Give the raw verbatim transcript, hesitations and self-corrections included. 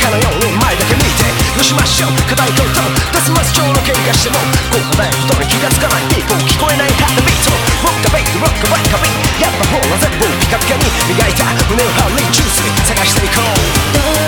かのように前だけ見てどうしましょう課題ととデスマス上の喧嘩してもこうないことに気がつかないピーポー聞こえないハートビートロッカベイロッカバイカビやっぱほら全部ピカピカに磨いた胸を張りジュースに探していこう